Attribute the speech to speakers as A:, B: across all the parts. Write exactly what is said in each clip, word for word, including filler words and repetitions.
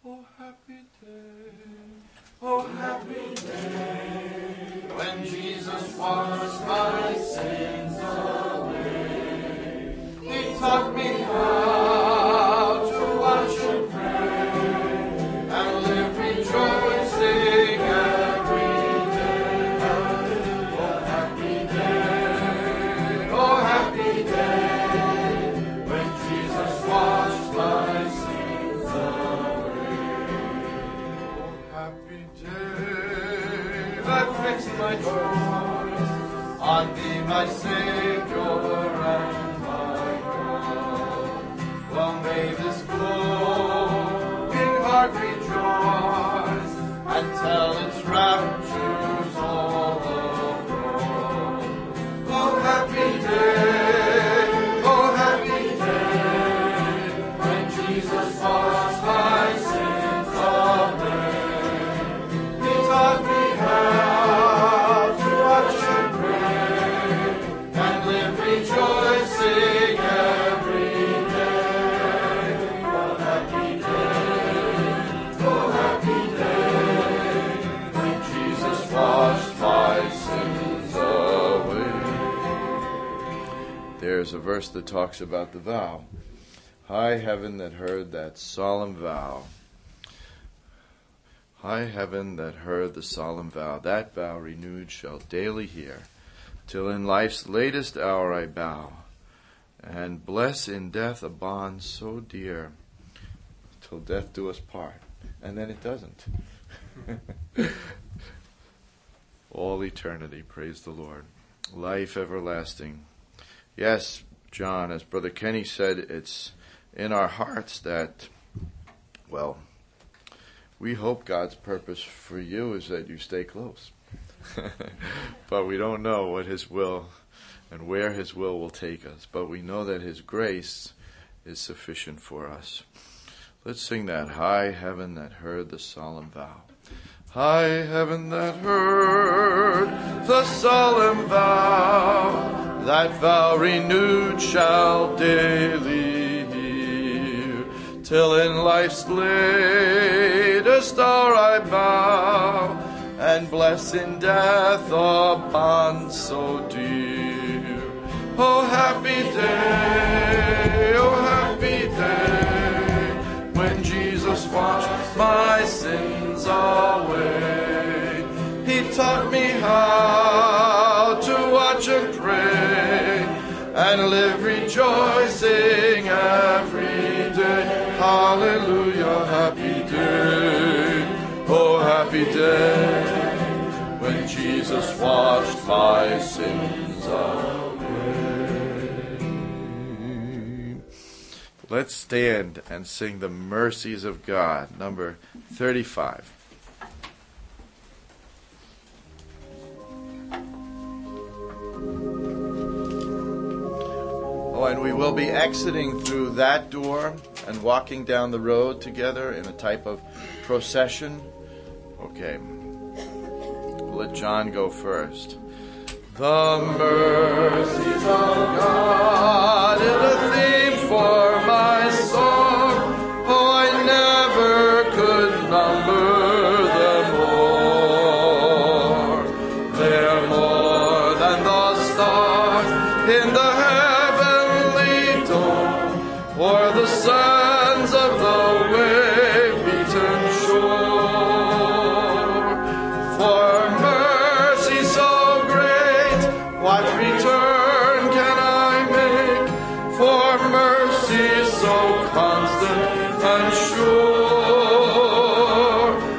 A: Oh, happy day, oh, happy day, when Jesus washed my sins away. He taught me how to watch and pray, and live rejoicing every day. Oh, happy day, oh, happy day, when Jesus washed my sins away. Oh, happy day, that fixed my joys on thee, my Savior and my God. Well, may this glowing heart rejoice and tell its raptures all abroad. Oh, happy day, oh, happy day, when Jesus washed my sins away. He taught me how to watch and pray, and live rejoicing every day. Oh, happy day, oh, happy day, when Jesus washed my sins away. There's a verse that talks about the vow. High heaven that heard that solemn vow. High heaven that heard the solemn vow, that vow renewed shall daily hear, till in life's latest hour I bow, and bless in death a bond so dear, till death do us part. And then it doesn't. All eternity, praise the Lord. Life everlasting. Yes, John, as Brother Kenny said, it's in our hearts that, well, we hope God's purpose for you is that you stay close. But we don't know what His will and where His will will take us. But we know that His grace is sufficient for us. Let's sing that. High heaven that heard the solemn vow. High heaven that heard the solemn vow, that vow renewed shall daily hear, till in life's latest hour I bow, and bless in death a bond so dear. Oh, happy day, oh, happy day, when Jesus washed my sins away. He taught me how to watch and pray, and live rejoicing every day. Hallelujah, happy day, oh, happy day, when Jesus washed my sins away. Let's stand and sing the mercies of God, number thirty-five. Oh, and we will be exiting through that door and walking down the road together in a type of procession. Okay. We'll let John go first. The mercies of God is a theme for my song. Oh, I never could number them all. They're more than the stars in the heavenly dome, or the sands of the wave-beaten shore. For mercy so great, what return can I make? For mercy so constant and sure,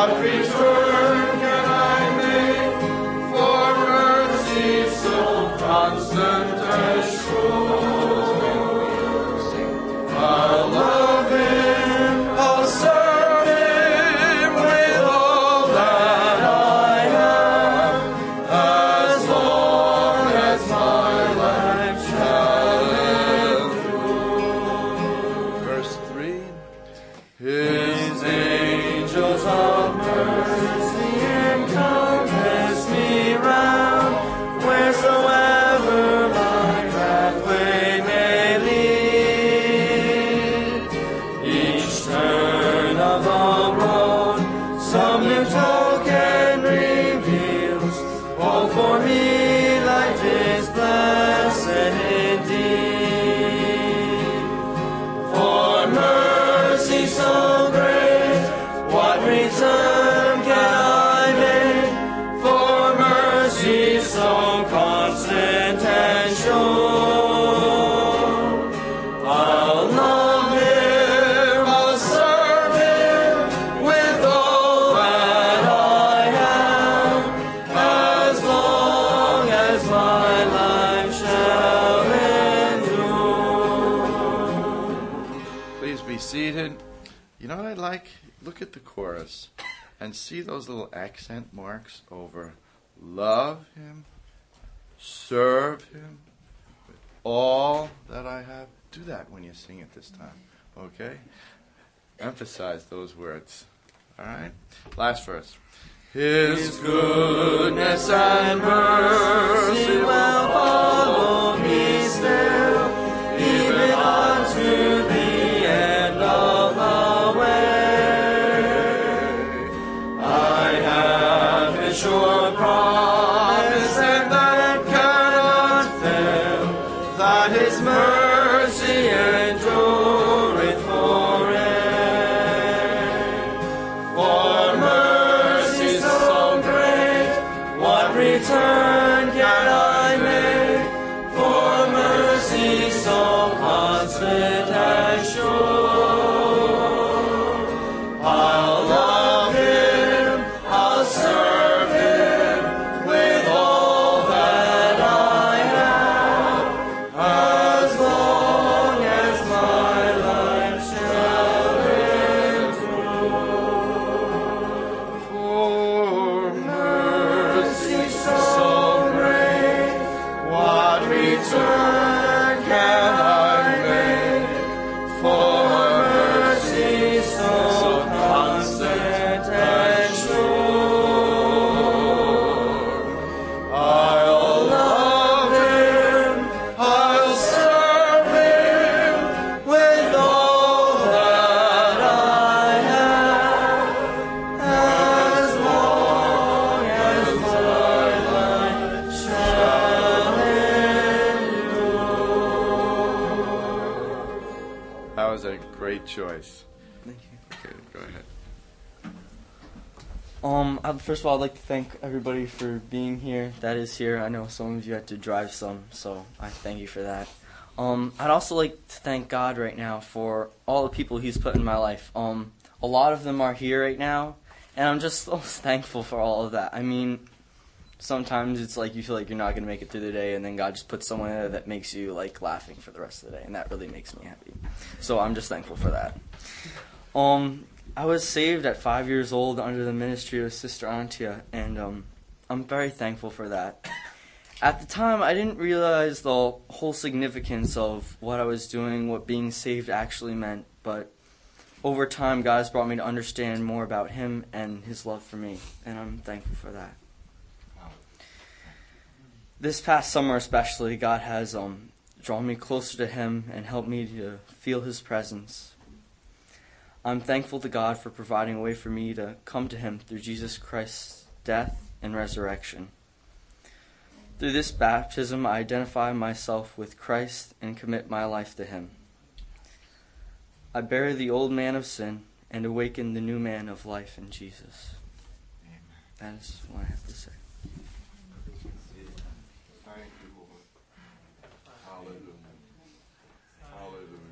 A: What return can I make for mercy so constant and sure? I'll love him, I'll serve him with all that I have, as long as my life shall endure. Verse three. His angels of mercy encompass me round, wheresoever my pathway may lead. Each turn of the road some new token reveals. Oh, for me life is blessed indeed. For mercy so great, what return can I make for mercy so constant and sure? I'll love him, I'll serve him with all that I have, as long as my life shall endure. Please be seated. You know what I like? Look at the chorus and see those little accent marks over love him, serve him with all that I have. Do that when you sing it this time, okay? Emphasize those words, all right? Last verse. His goodness and mercy will follow me still, even unto the end of the way. I have his sure promise, and that cannot fail, that his mercy endureth forever. For mercy so great, what return can I make for mercy so constant and sure? I'll love him, I'll serve him with all that I have, as long as my life shall endure. For mercy so great, what return can I make for mercy so constant and sure? I'll love him, I'll serve him with all that I have, as long as my life shall endure. That was a great choice.
B: Thank you.
A: Okay, go ahead.
B: Um, I'd- first of all, I'd like to thank everybody for being here. That is here. I know some of you had to drive some, so I thank you for that. Um, I'd also like to thank God right now for all the people He's put in my life. Um, a lot of them are here right now, and I'm just so thankful for all of that. I mean, sometimes it's like you feel like you're not going to make it through the day, and then God just puts someone there that makes you like laughing for the rest of the day, and that really makes me happy. So I'm just thankful for that. Um, I was saved at five years old under the ministry of Sister Antia, and um, I'm very thankful for that. At the time, I didn't realize the whole significance of what I was doing, what being saved actually meant, but over time, God has brought me to understand more about Him and His love for me, and I'm thankful for that. This past summer especially, God has um, drawn me closer to Him and helped me to feel His presence. I'm thankful to God for providing a way for me to come to Him through Jesus Christ's death and resurrection. Through this baptism, I identify myself with Christ and commit my life to Him. I bury the old man of sin and awaken the new man of life in Jesus. That is what I have to say.
A: Thank you, Lord. Hallelujah.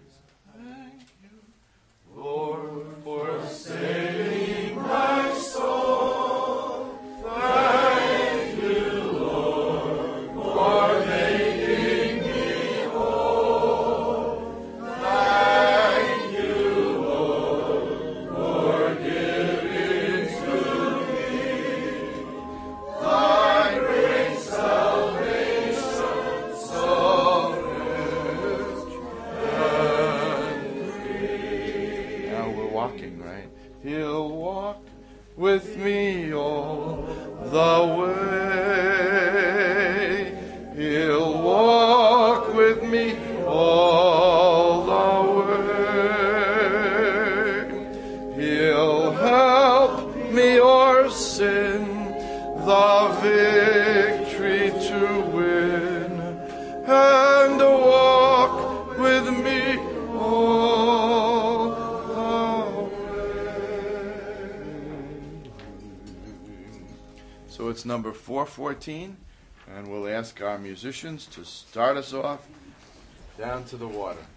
A: Hallelujah. Thank you, Lord, for saving my soul. with me all the way. He'll walk with me all the way. He'll help me o'er sin, the victory to win, and walk with me all the way. So it's number four fourteen, and we'll ask our musicians to start us off down to the water.